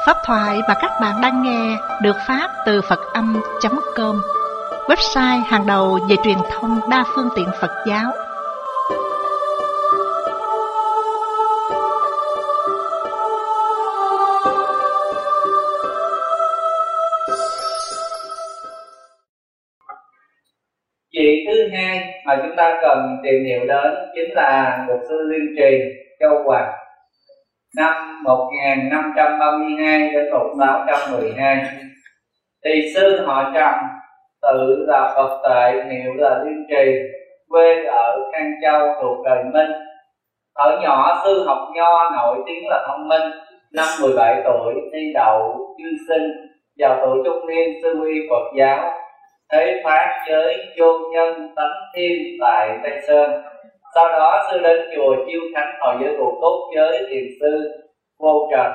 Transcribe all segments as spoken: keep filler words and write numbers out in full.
Pháp thoại mà các bạn đang nghe được phát từ Phật Âm chấm com, website hàng đầu về truyền thông đa phương tiện Phật giáo. Vị thứ hai mà chúng ta cần tìm hiểu đến chính là Luật sư Liên Trì Châu Hoằng, năm một nghìn năm trăm ba mươi hai đến một nghìn sáu trăm mười hai. Thì sư họ Trầm, tự là Phật Tệ, hiệu là Liên Trì, quê ở Khang Châu thuộc đời Minh. Ở nhỏ sư học nho nổi tiếng là thông minh. Năm mười bảy tuổi thi đậu chư sinh, vào tuổi trung niên sư uy Phật giáo, thế phát giới vô nhân tánh thiên tại Tây Sơn. Sau đó sư đến chùa Chiêu Khánh hồi giới cụ túc với thiền sư Vô Trần.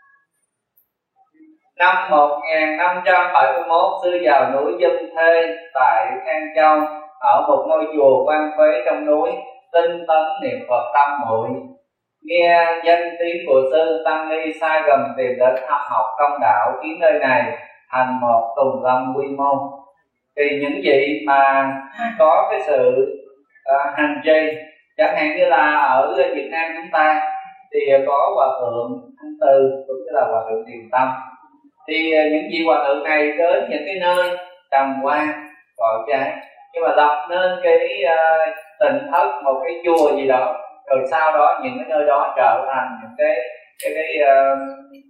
Năm một nghìn năm trăm bảy mươi mốt, sư vào núi Dâm Thê tại Khang Châu, ở một ngôi chùa quan phế trong núi, tinh tấn niệm Phật tâm muội. Nghe danh tiếng của sư, tăng ni sai gần tìm đến thăm học công đạo, khiến nơi này thành một tùng lâm quy môn. Thì những vị mà có cái sự uh, hành trì, chẳng hạn như là ở Việt Nam chúng ta thì có hòa thượng Thanh Từ cũng như là hòa thượng Thiền Tâm. Thì những vị hòa thượng này đến những cái nơi trồng hoa cỏ trái, nhưng mà lập nên cái uh, tỉnh thất, một cái chùa gì đó, rồi sau đó những cái nơi đó trở thành những cái cái cái uh,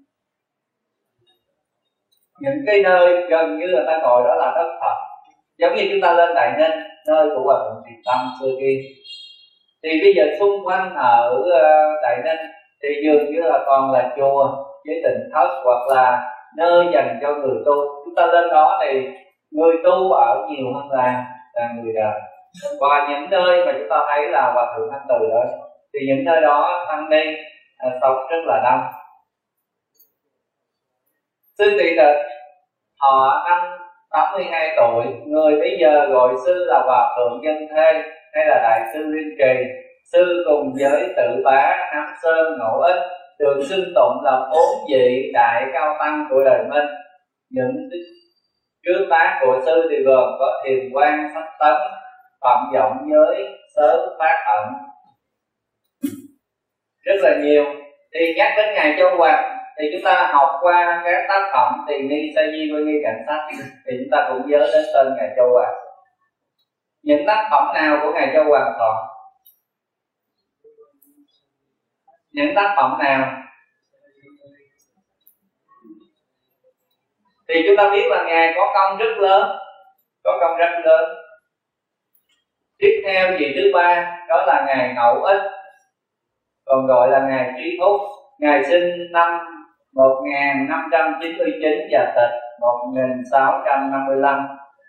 những cái nơi gần như là ta gọi đó là đất Phật. Giống như chúng ta lên Đại Ninh, nơi của hòa thượng Thiền Tâm xưa kia, thì bây giờ xung quanh ở uh, Đại Ninh thì dường như là còn là chùa với tỉnh thất, hoặc là nơi dành cho người tu. Chúng ta lên đó thì người tu ở nhiều hơn là, là người đời. Và những nơi mà chúng ta thấy là hòa thượng Thanh Từ đó, thì những nơi đó tăng ni uh, sống rất là đông. Sư Tỳ Tịch họ năm tám mươi hai tuổi, người bây giờ gọi sư là hòa thượng Dân Thê hay là đại sư Liên Trì. Sư cùng với Tự Bá, Ám Sơn, Ngộ Ích được xưng tụng là bốn vị đại cao tăng của đời Minh. Những trước tác của sư thì gồm có Thiền Quang, Sách Tấn, Phạm Vọng Giới, Sớ Phát Ẩn, rất là nhiều. Thì nhắc đến ngài Châu Hoằng thì chúng ta học qua các tác phẩm Tỳ Ni Sa Di Quê Nghi Cảnh Sách, thì chúng ta cũng nhớ đến tên ngài Châu Hoằng. Những tác phẩm nào của ngài Châu Hoằng còn? Những tác phẩm nào? Thì chúng ta biết là ngài có công rất lớn, có công rất lớn. Tiếp theo vị thứ ba đó là ngài Ngẫu Ích, còn gọi là ngài Trí Thúc. Ngài sinh năm một nghìn năm trăm chín mươi chín và tịch một nghìn sáu trăm năm mươi lăm.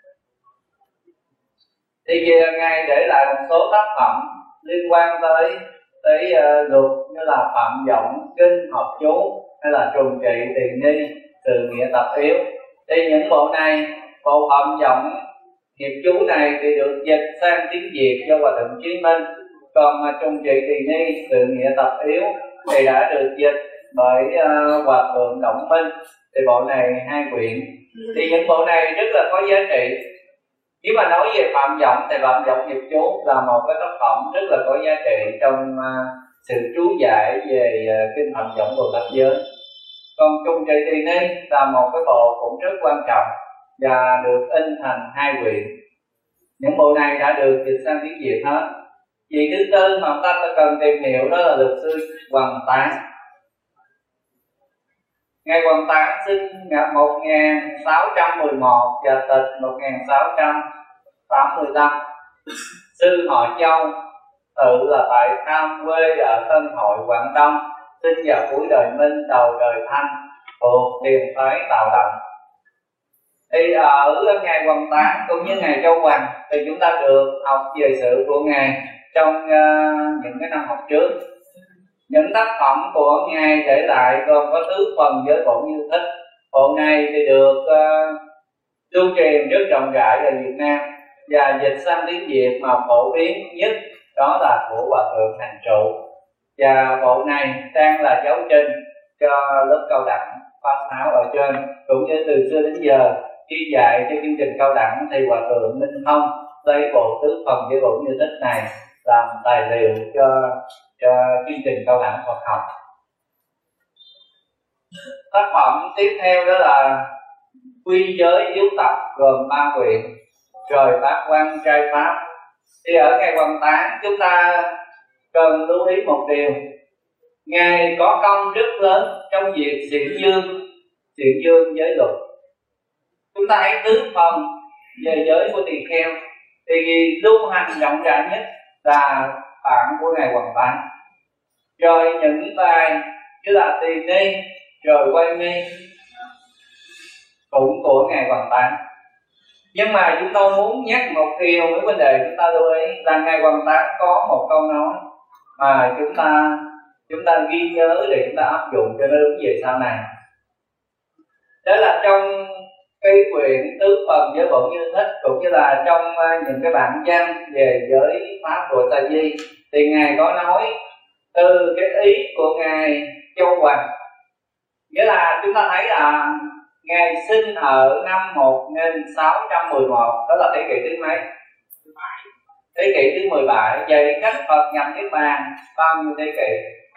Thì về ngài để lại một số tác phẩm liên quan tới tới uh, luật như là Phạm Vọng, Kinh, Học Chú hay là Trùng Trị, Tỳ Ni, Sự Nghĩa Tập Yếu. Thì những bộ này, bộ Phạm Vọng, Nghiệp Chú này thì được dịch sang tiếng Việt do hòa thượng Chí Minh, còn mà Trùng Trị, Tỳ Ni, Sự Nghĩa Tập Yếu thì đã được dịch bởi uh, hòa thượng Động Minh. Thì bộ này hai quyển. Thì những bộ này rất là có giá trị. Nếu mà nói về Phạm Vọng thì Phạm Vọng Nghiệp Chú là một cái tác phẩm rất là có giá trị trong uh, sự chú giải về uh, kinh Phạm Vọng Bồ Tát Giới. Còn Trùng Trị, Tỳ Ni là một cái bộ cũng rất quan trọng và được in thành hai quyển. Những bộ này đã được dịch sang tiếng Việt hết. Vị thứ tư mà chúng ta cần tìm hiểu đó là Luật sư Hoằng Tán. Ngài Hoằng Tán sinh năm một nghìn sáu trăm mười một và tịch một nghìn sáu trăm tám mươi lăm. Sư họ Châu, tự là tại Tham, quê ở Tân Hội, Quảng Đông, sinh vào cuối đời Minh, đầu đời Thanh, thuộc Thiền phái Tào Động. Thì ở ngài Hoằng Tán cũng như ngài Châu Hoằng thì chúng ta được học về sự của ngài trong uh, những cái năm học trước. Những tác phẩm của ngài để lại gồm có tứ phần với bộ Như Thích. Bộ này thì được uh, lưu truyền rất rộng rãi ở Việt Nam và dịch sang tiếng Việt mà phổ biến nhất đó là của hòa thượng Hành Trụ. Và bộ này đang là giáo trình cho lớp cao đẳng pháp tháo ở trên. Cũng như từ xưa đến giờ khi dạy cho chương trình cao đẳng thì Hòa Thượng Minh Thông lấy bộ tứ phần với bộ như tích này làm tài liệu cho cho chương trình cao đẳng Phật học. Tác phẩm tiếp theo đó là Quy giới yếu tập gồm ba quyển, Trời Pháp Quan Trai Pháp. Thì ở ngày Hoằng Táng chúng ta cần lưu ý một điều, Ngài có công rất lớn trong việc xiển dương, xiển dương giới luật. Chúng ta hãy tứ phần về giới của tỳ kheo thì lưu hành rộng rãi nhất là bản của Ngài Hoằng Táng. Rồi những bài như là Tỳ Ni, rồi Quay Mi cũng của Ngài Hoằng Táng. Nhưng mà chúng tôi muốn nhắc một điều với vấn đề chúng ta lưu ý là Ngài Hoằng Táng có một câu nói mà chúng ta chúng ta ghi nhớ để chúng ta áp dụng cho nó đúng về sau này. Đó là trong cái quyển tứ phần giới bổn như thích, cũng như là trong những cái bản văn về giới pháp của Sa Di, thì Ngài có nói từ cái ý của Ngài Châu Hoằng. Nghĩa là chúng ta thấy là Ngài sinh ở năm một nghìn sáu trăm mười một, đó là thế kỷ thứ mấy? Thế kỷ thứ mười bảy. Vậy cách Phật nhập Niết Bàn bao nhiêu thế kỷ?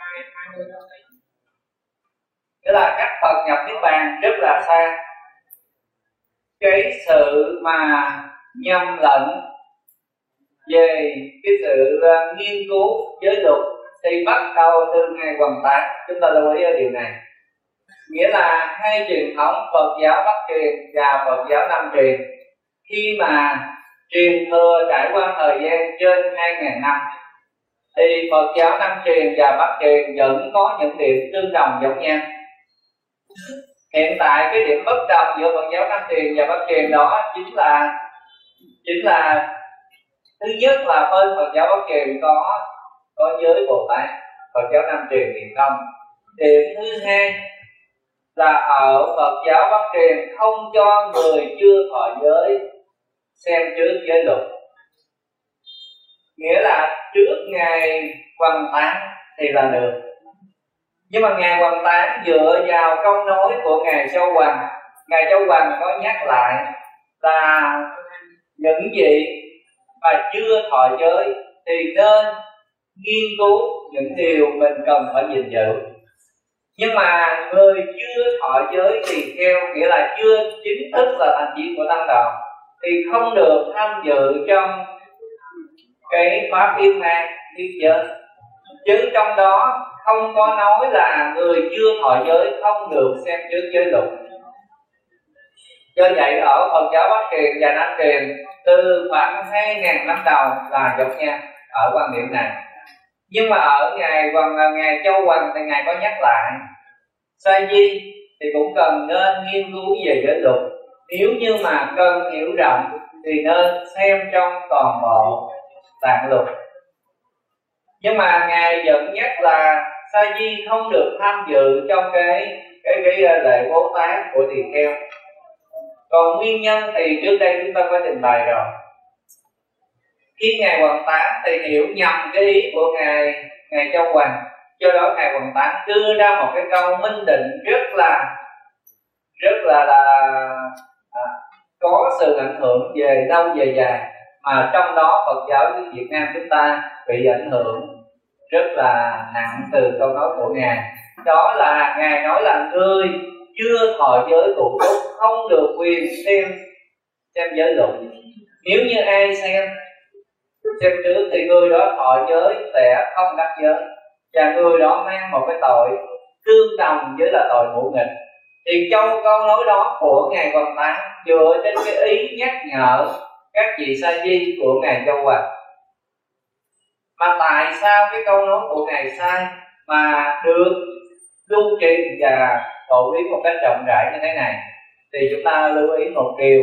Nghĩa là cách Phật nhập Niết Bàn rất là xa. Cái sự mà nhầm lẫn về cái sự nghiên cứu giới luật thì bắt đầu từ Ngài Hoằng Táng. Chúng ta lưu ý ở điều này. Nghĩa là hai truyền thống Phật giáo Bắc truyền và Phật giáo Nam truyền khi mà truyền thừa trải qua thời gian trên hai nghìn năm thì Phật giáo Nam truyền và Bắc truyền vẫn có những điểm tương đồng giống nhau. Hiện tại cái điểm bất đồng giữa Phật giáo Nam truyền và Bắc truyền đó chính là chính là thứ nhất là bên Phật giáo Bắc truyền có có giới Bồ Tát, Phật giáo Nam truyền thì không. Điểm thứ hai là ở Phật giáo Bắc truyền không cho người chưa thọ giới xem trước giới luật. Nghĩa là trước Ngài Hoằng Táng thì là được. Nhưng mà Ngài Hoằng Táng dựa vào câu nói của Ngài Châu Hoằng, Ngài Châu Hoằng có nhắc lại là những gì mà chưa thọ giới thì nên nghiên cứu những điều mình cần phải gìn giữ. Nhưng mà người chưa thọ giới tỳ kheo, nghĩa là chưa chính thức là thành viên của tăng đoàn, thì không được tham dự trong cái pháp yếm ma yếm giới. Chứ trong đó không có nói là người chưa thọ giới không được xem trước giới luật. Do vậy ở Phật giáo Bắc truyền và Nam truyền từ khoảng hai nghìn năm đầu là giống nhau ở quan điểm này. Nhưng mà ở Ngài Hoằng Ngài Châu Hoằng thì Ngài có nhắc lại Sa Di thì cũng cần nên nghiên cứu về giới luật. Nếu như mà cần hiểu rộng thì nên xem trong toàn bộ tạng luật. Nhưng mà Ngài vẫn nhắc là Sa Di không được tham dự trong cái cái cái lễ bố tát của tỳ kheo. Còn nguyên nhân thì trước đây chúng ta có trình bày rồi. Khi Ngài Hoằng Táng thì hiểu nhầm cái ý của Ngài Ngài Châu Hoằng, do đó Ngài Hoằng Táng đưa ra một cái câu minh định rất là rất là là à, có sự ảnh hưởng về lâu về dài, mà trong đó Phật giáo Việt Nam chúng ta bị ảnh hưởng rất là nặng từ câu nói của Ngài. Đó là Ngài nói là người chưa thọ giới cụ túc không được quyền xem xem giới luật. Nếu như ai xem xem trước thì người đó thọ giới sẽ không đắc giới, và người đó mang một cái tội tương đồng với là tội ngũ nghịch. Thì trong câu nói đó của Ngài Hoằng Táng dựa trên cái ý nhắc nhở các vị Sa Di của Ngài Châu Hoằng. Mà tại sao cái câu nói của Ngài sai mà được lưu truyền và phổ biến một cách rộng rãi như thế này? Thì chúng ta lưu ý một điều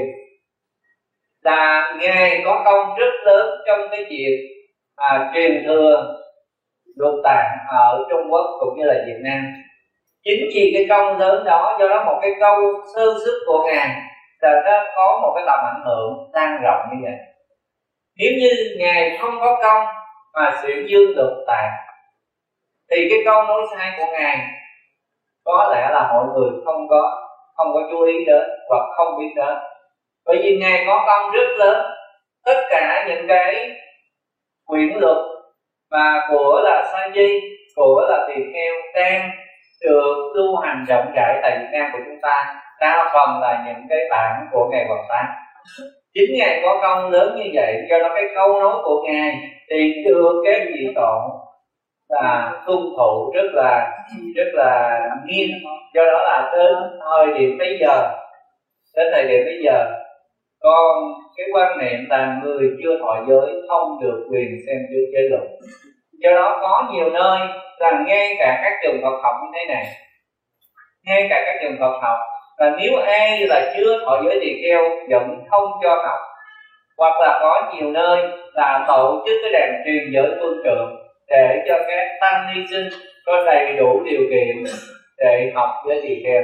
là Ngài có công rất lớn trong cái việc à, truyền thừa luật tạng ở Trung Quốc cũng như là Việt Nam. Chính vì cái công lớn đó, do đó một cái câu sơ xuất của Ngài là nó có một cái tầm ảnh hưởng lan rộng như vậy. Nếu như Ngài không có công mà xiển dương luật tạng thì cái câu nói sai của Ngài có lẽ là mọi người không có không có chú ý đến hoặc không biết đến. Bởi vì Ngài có công rất lớn. Tất cả những cái quyển luật mà của là sa di, của là tỳ kheo đang được lưu hành rộng rãi tại Việt Nam của chúng ta, đa phần là những cái bản của Ngài Hoàng Tán. Chính Ngài có công lớn như vậy, do đó cái câu nói của Ngài thì được các vị tổ là tuân thủ rất là rất là nghiêm. Do đó là đến thời điểm bây giờ, đến thời điểm bây giờ, còn cái quan niệm là người chưa thọ giới không được quyền xem dưới giới luật. Do đó có nhiều nơi là ngay cả các trường Phật học như thế này, ngay cả các trường Phật học là nếu ai là chưa thọ giới tỳ kheo vẫn không cho học. Hoặc là có nhiều nơi là tổ chức cái đàn truyền giới phương trượng để cho các tăng ni sinh có đầy đủ điều kiện để học giới tỳ kheo.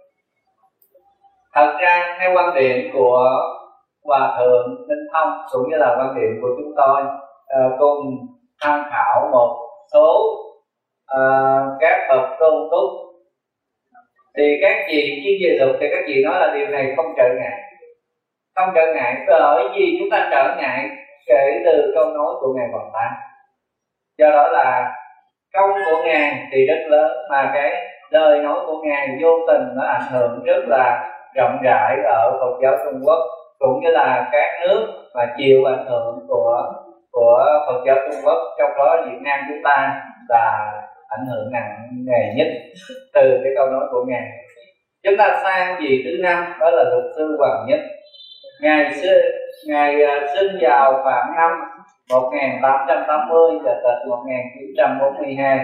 Thật ra theo quan điểm của Hòa Thượng Minh Thông cũng như là quan điểm của chúng tôi uh, cùng tham khảo một số uh, các bậc tôn túc, thì các vị chuyên về luật thì các vị nói là điều này không trở ngại. Không trở ngại bởi vì chúng ta trở ngại kể từ câu nói của Ngài Hoàng Tán. Do đó là công của Ngài thì rất lớn, mà cái lời nói của Ngài vô tình nó ảnh hưởng rất là rộng rãi ở Phật giáo Trung Quốc, cũng như là các nước mà chịu ảnh hưởng của của Phật giáo Trung Quốc, trong đó Việt Nam chúng ta là ảnh hưởng nặng nề nhất từ cái câu nói của Ngài. Chúng ta sang vị thứ năm, đó là Luật sư Hoàng Nhất. Ngài sinh Ngài sinh vào khoảng năm một nghìn tám trăm tám mươi và tịch một nghìn chín trăm bốn mươi hai.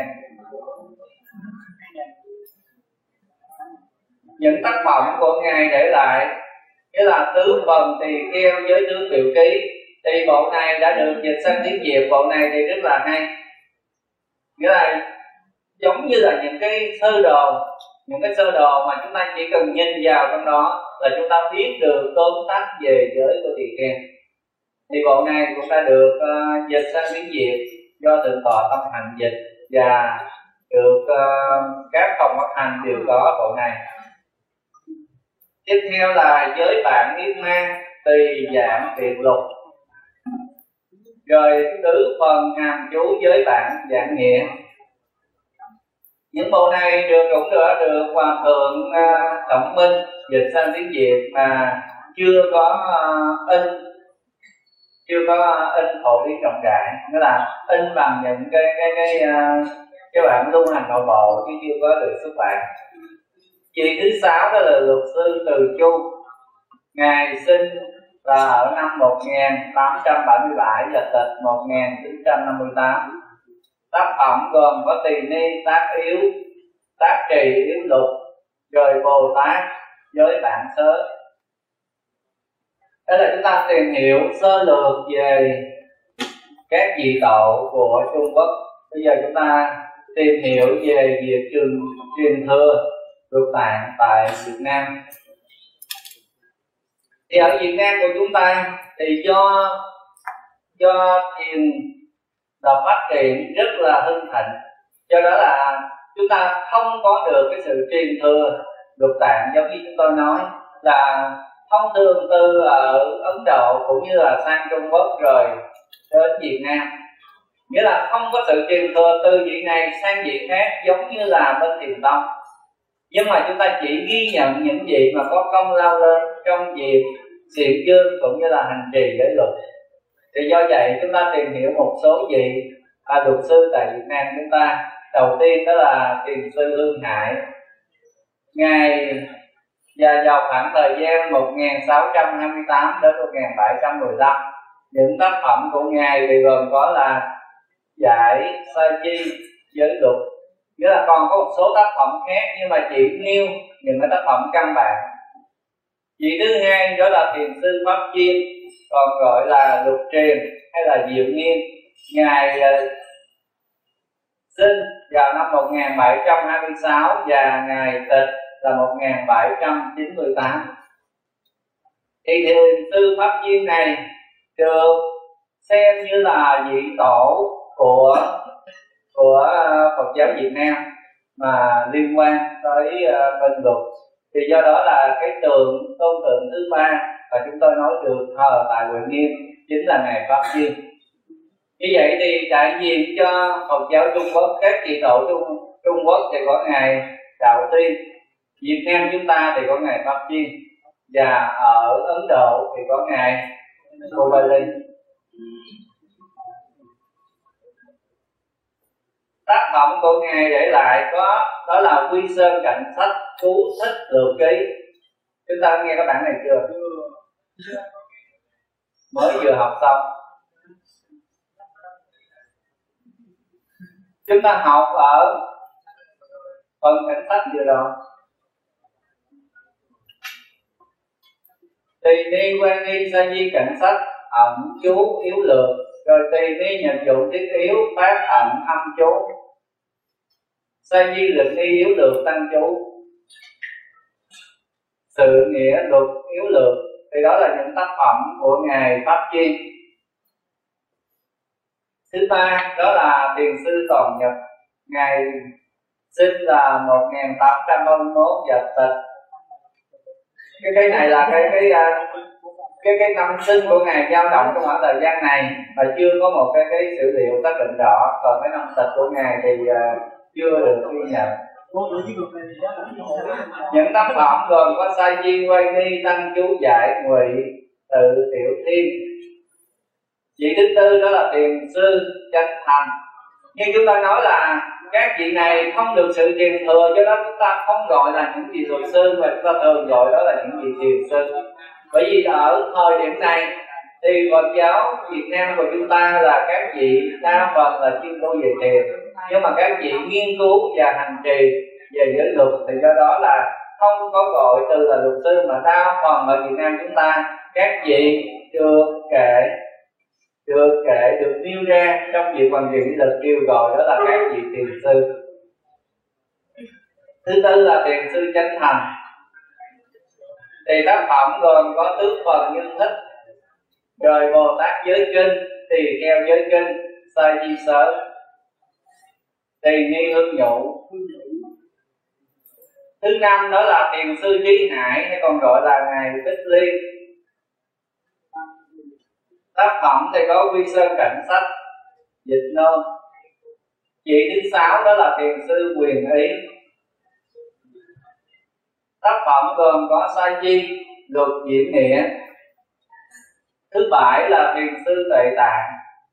Những tác phẩm của Ngài để lại nghĩa là tứ phần tỳ kheo với tứ tiểu ký, thì bộ này đã được dịch sang tiếng Việt. Bộ này thì rất là hay, nghĩa là giống như là những cái sơ đồ, những cái sơ đồ mà chúng ta chỉ cần nhìn vào trong đó là chúng ta biết được tóm tắt về giới của tỳ kheo. Thì bộ này cũng đã được uh, dịch sang tiếng Việt do Thượng tọa Tâm Hạnh dịch, và được uh, các phòng phát hành đều có bộ này. Tiếp theo là giới bản Niết Mang, tỳ giảng Việt Lục, rồi tứ phần hàm chú giới bản Giảng Nghĩa. Những bộ này được cũng đã được Hòa Thượng uh, Tổng Minh dịch sang tiếng Việt mà chưa có uh, in chưa có in phổ biến rộng rãi, nghĩa là in bằng những cái cái cái uh, cái bản lưu hành nội bộ chứ chưa có được xuất bản. Vị thứ sáu đó là Luật sư Từ Chu. Ngài sinh là ở năm một nghìn tám trăm bảy mươi bảy và tịch một nghìn chín trăm năm mươi tám. Tác phẩm gồm có Tỳ Ni, Tác Yếu, Tác Trì, Yếu Lục, rồi Bồ Tát, Giới Bản Sớ. Thế là chúng ta tìm hiểu sơ lược về các vị tổ của Trung Quốc. Bây giờ chúng ta tìm hiểu về việc truyền, truyền thừa Lục Tạng tại Việt Nam. Thì ở Việt Nam của chúng ta thì do do thiền đạo phát triển rất là hưng thịnh, do đó là chúng ta không có được cái sự truyền thừa Lục Tạng. Giống như chúng tôi nói là thông thường từ ở Ấn Độ cũng như là sang Trung Quốc rồi đến Việt Nam, nghĩa là không có sự truyền thừa từ vị này sang vị khác giống như là bên Thiền Tông. Nhưng mà chúng ta chỉ ghi nhận những vị mà có công lao lớn trong việc xiển dương cũng như là hành trì giới luật. Thì do vậy chúng ta tìm hiểu một số vị à, luật sư tại Việt Nam chúng ta. Đầu tiên đó là thiền sư Lương Hải. Ngài và vào khoảng thời gian một nghìn sáu trăm hai mươi tám đến một nghìn bảy trăm mười lăm, những tác phẩm của Ngài thì gồm có là Giải Sa Chi Giới Luật, nghĩa là còn có một số tác phẩm khác nhưng mà chỉ nêu những cái tác phẩm căn bản. Vị thứ hai đó là thiền sư Pháp Chiêm, còn gọi là Lục Truyền hay là Diệu Nghiêm. Ngài uh, sinh vào năm một nghìn bảy trăm hai mươi sáu và ngài tịch là một nghìn bảy trăm chín mươi tám. Thì thiền sư Pháp Chiêm này được xem như là vị tổ của của Phật giáo Việt Nam. mà liên quan tới uh, bên luật. Thì do đó là cái tượng tôn tượng thứ ba và chúng tôi nói được thờ tại Huệ Nghiêm chính là ngày Pháp Chiên. Như vậy thì đại diện cho Phật giáo Trung Quốc, các chị tổ Trung, Trung Quốc thì có ngày Đạo Tiên, Việt Nam chúng ta thì có ngày Pháp Chiên, và ở Ấn Độ thì có ngày Diwali. Tác phẩm của ngài để lại có đó là Quy Sơn Cảnh Sách, Chú Thích Lược Ký. Chúng ta nghe các bản này chưa? Mới vừa học xong. Chúng ta học ở phần cảnh sách vừa rồi. Tỳ ni quan nghi sa di cảnh sách, ẩn chú yếu lược. Rồi tỳ ni nhận dụng tiết yếu, phát ẩn âm chú. Sa di lực nghi yếu lược tăng chú. Sự nghĩa luật yếu lược. Thì đó là những tác phẩm của ngài Pháp Chiên. Thứ ba đó là Thiền sư Toàn Nhật. Ngài sinh là một nghìn tám trăm ba mươi mốt Nhật Tịch. Cái cái này là cái cái cái cái năm sinh của ngài dao động trong khoảng thời gian này và chưa có một cái cái sử liệu xác định rõ. Còn cái năm tịch của ngài thì uh, chưa được ghi nhận. Những tác phẩm gồm có Sa Di Quay Ni, Tăng Chú Giải, Ngụy, Tự Tiểu Thiên. Vị thứ tư đó là Thiền sư Chánh Thành. Nhưng chúng ta nói là các vị này không được sự truyền thừa, cho đó chúng ta không gọi là những vị luật sư, mà chúng ta thường gọi đó là những vị thiền sư. Bởi vì ở thời điểm này thì Phật giáo Việt Nam của chúng ta là các vị đa phần là chuyên tu về thiền, nhưng mà các vị nghiên cứu và hành trì về giới luật, thì do đó là không có gọi từ là luật sư, mà đa phần ở Việt Nam chúng ta các vị được kể được kể được nêu ra trong việc hoàn thiện luật kêu gọi đó là các vị thiền sư. Thứ tư là Thiền sư Chánh Thành. Thì tác phẩm gồm có tứ phần Nhân Thích, rồi Bồ Tát Giới Kinh, Tỳ Kheo Giới Kinh, Sa Di Sớ, Tỳ Ni Hương Nhụ. Thứ năm đó là Thiền sư Trí Hải, hay còn gọi là ngài Bích Liên. Tác phẩm thì có Quy Sơn Cảnh Sách, Dịch Nôm. Vị thứ sáu đó là Thiền sư Quyền Ý. Tác phẩm gồm có Sa Di, Luật Diễn Nghĩa. Thứ bảy là Thiền sư Tệ Tạng.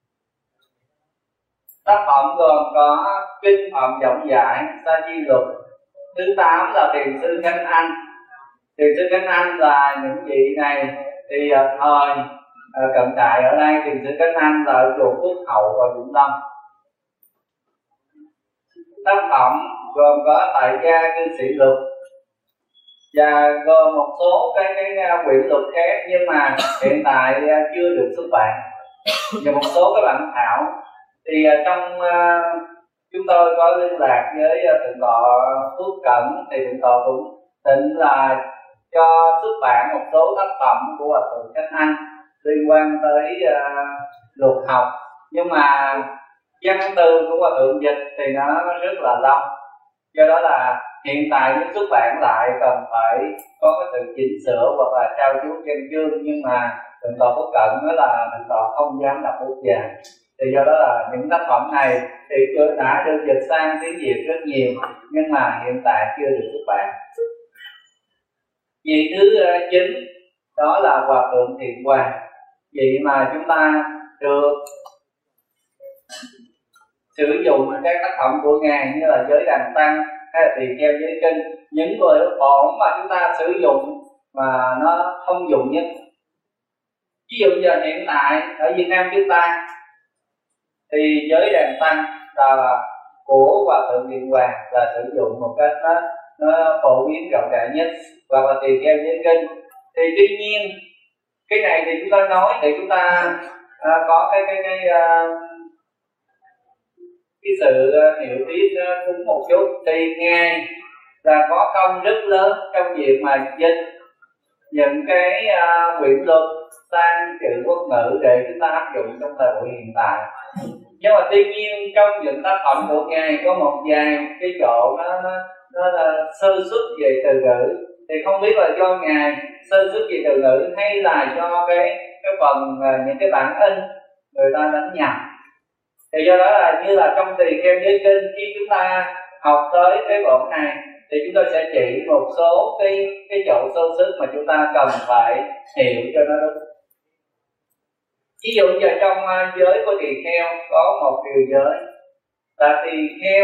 Tác phẩm gồm có Kinh Phẩm Rộng Giải, Sa Di Luật. Thứ tám là Thiền sư Chánh Anh. Thiền sư Chánh Anh là những vị này thì thời cận đại ở đây, Thiền sư Chánh Anh là ở chùa Phước Hậu và Vĩnh Long. Tác phẩm gồm có Tại Gia Cư Sĩ Luật và gồm một số cái cái quyển luật khác, nhưng mà hiện tại chưa được xuất bản. Và một số các bản thảo thì trong uh, chúng tôi có liên lạc với uh, thượng tọa Phước Cẩn, thì thượng tọa cũng định là cho xuất bản một số tác phẩm của Hòa thượng Chánh Anh liên quan tới uh, luật học, nhưng mà văn từ của Hòa thượng dịch thì nó rất là lâu, do đó là hiện tại nếu xuất bản lại cần phải có cái sự chỉnh sửa hoặc là trao chuốt văn chương, nhưng mà thượng tọa Phước Cận nói là thượng tọa không dám đọc bút vàng. Thì do đó là những tác phẩm này thì đã được dịch sang tiếng Việt rất nhiều, nhưng mà hiện tại chưa được xuất bản. Vị thứ chín đó là Hòa thượng Thiện Hoàng, vị mà chúng ta được sử dụng các tác phẩm của ngài như là Giới Đàn Tăng hay là Tỳ Kheo Giới Kinh, những người ổn mà chúng ta sử dụng mà nó thông dụng nhất. Ví dụ giờ hiện tại ở Việt Nam chúng ta thì Giới Đàn Tăng là của Hòa thượng Thiện Hoàng là sử dụng một cách nó, nó phổ biến rộng rãi nhất, và là Tỳ Kheo Giới Kinh. Thì tuy nhiên cái này thì chúng ta nói để chúng ta à, có cái cái cái à, cái sự hiểu biết cũng một chút. Thì ngài là có công rất lớn trong việc mà dịch những cái uh, quyển luật sang chữ quốc ngữ để chúng ta áp dụng trong thời buổi hiện tại. Nhưng mà tuy nhiên trong những tác phẩm của Ngài có một vài cái chỗ nó, nó, nó là sơ xuất về từ ngữ, thì không biết là do Ngài sơ xuất về từ ngữ hay là do cái cái phần những cái bản in người ta đánh nhầm. Thì do đó là như là trong Tỳ Kheo Giới Kinh, khi chúng ta học tới cái bộ này thì chúng tôi sẽ chỉ một số cái cái chỗ sơ xuất mà chúng ta cần phải hiểu cho nó đúng. Ví dụ giờ trong uh, giới của tỳ kheo có một điều giới là tỳ kheo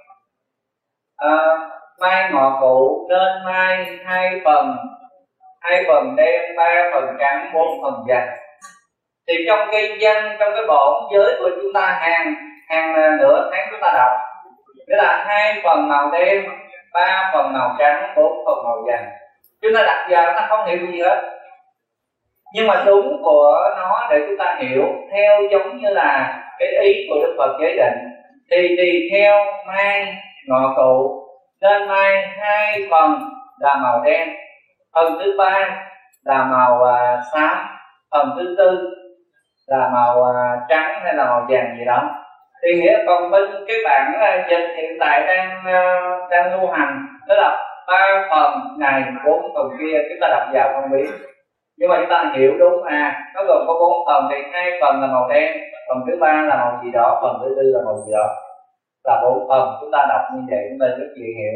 uh, mai ngọ cụ nên mai hai phần, hai phần đen, ba phần trắng, bốn phần vàng. Thì trong cái văn, trong cái bổn giới của chúng ta hàng hàng nửa tháng chúng ta đọc, nghĩa là hai phần màu đen, ba phần màu trắng, bốn phần màu vàng. Chúng ta đặt vào ta không hiểu gì hết, nhưng mà đúng của nó để chúng ta hiểu theo giống như là cái ý của Đức Phật giới định. Thì tỳ kheo mai ngọ cụ nên mai hai phần là màu đen, phần thứ ba là màu à, xám, phần thứ tư là màu à, trắng hay là màu vàng gì đó. Thì nghĩa còn bên cái bản à, dịch hiện tại đang à, đang lưu hành đó là ba phần này, bốn phần kia, chúng ta đọc vào không biết. Nhưng mà chúng ta hiểu đúng, à nó gồm có bốn phần, thì hai phần là màu đen, phần thứ ba là màu gì đó, phần thứ tư là màu gì đó, là bốn phần. Chúng ta đọc như vậy chúng ta rất dễ hiểu.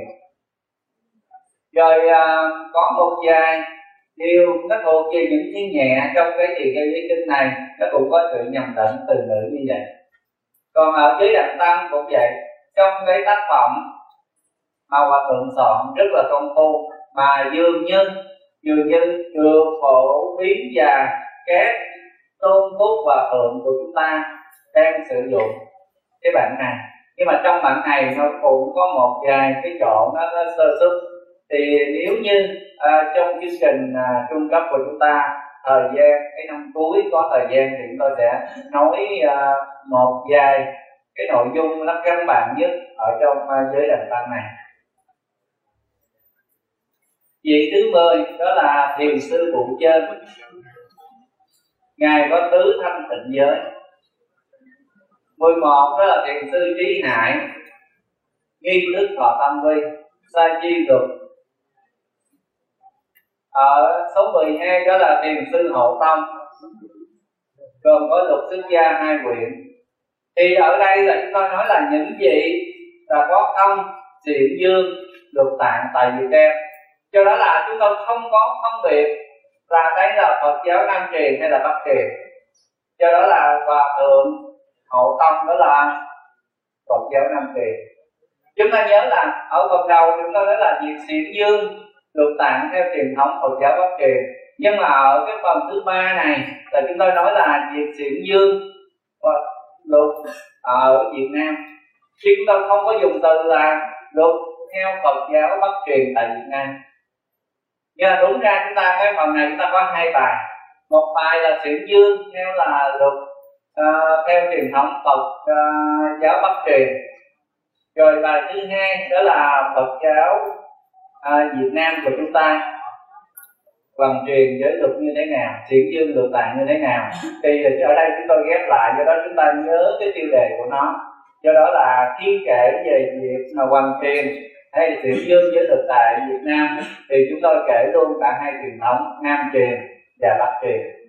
Rồi à, có một vài điều nó thuộc về những thiên nhẹ trong cái Tỳ Kheo Giới Kinh này, nó cũng có sự nhầm lẫn từ ngữ như vậy. Còn ở giới Đẳng Tâm cũng vậy, trong cái tác phẩm mà Hòa Thượng soạn rất là công phu, mà dường như dường như được phổ biến và các tôn túc và thượng của chúng ta đang sử dụng cái bản này. Nhưng mà trong bản này nó cũng có một vài cái chỗ nó, nó sơ xuất. Thì nếu như à, trong chương trình à, trung cấp của chúng ta thời gian cái năm cuối có thời gian thì chúng tôi sẽ nói à, một vài cái nội dung nó căn bản nhất ở trong à, giới Đẳng Tâm này. Vị thứ mười đó là Thiền sư Phụ Chân. Ngài có tứ thanh tịnh giới. Mười một đó là Thiền sư Trí Hải, nghi thức thọ tâm vi, sa chi luật. Ở số mười hai đó là Thiền sư Hộ Tâm, gồm có luật xuất gia hai quyển. Thì ở đây là chúng ta nói là những vị là có tâm thiện dương được tạng tại Việt Nam. Do đó là chúng tôi không có phân biệt là đây là Phật giáo Nam truyền hay là Bắc truyền. Do đó là Hòa Thượng Hộ Tâm đó là Phật giáo Nam truyền. Chúng ta nhớ là ở phần đầu chúng ta nói là việc xiển dương được tạng theo truyền thống Phật giáo Bắc truyền. Nhưng mà ở cái phần thứ ba này là chúng tôi nói là việc xiển dương luật ở Việt Nam. Chứ chúng ta không có dùng từ là luật theo Phật giáo Bắc truyền tại Việt Nam. Nhưng mà đúng ra chúng ta cái phần này chúng ta có hai bài. Một bài là xiển dương theo là luật uh, theo truyền thống Phật uh, giáo Bắc truyền. Rồi bài thứ hai đó là Phật giáo uh, Việt Nam của chúng ta bằng truyền giới luật như thế nào, xiển dương luật tạng như thế nào. Thì ở đây chúng tôi ghép lại, do đó chúng ta nhớ cái tiêu đề của nó. Do đó là khi kể về việc mà hoàn truyền hay là xiển dương giới luật tại Việt Nam thì chúng tôi kể luôn cả hai truyền thống Nam truyền và Bắc truyền.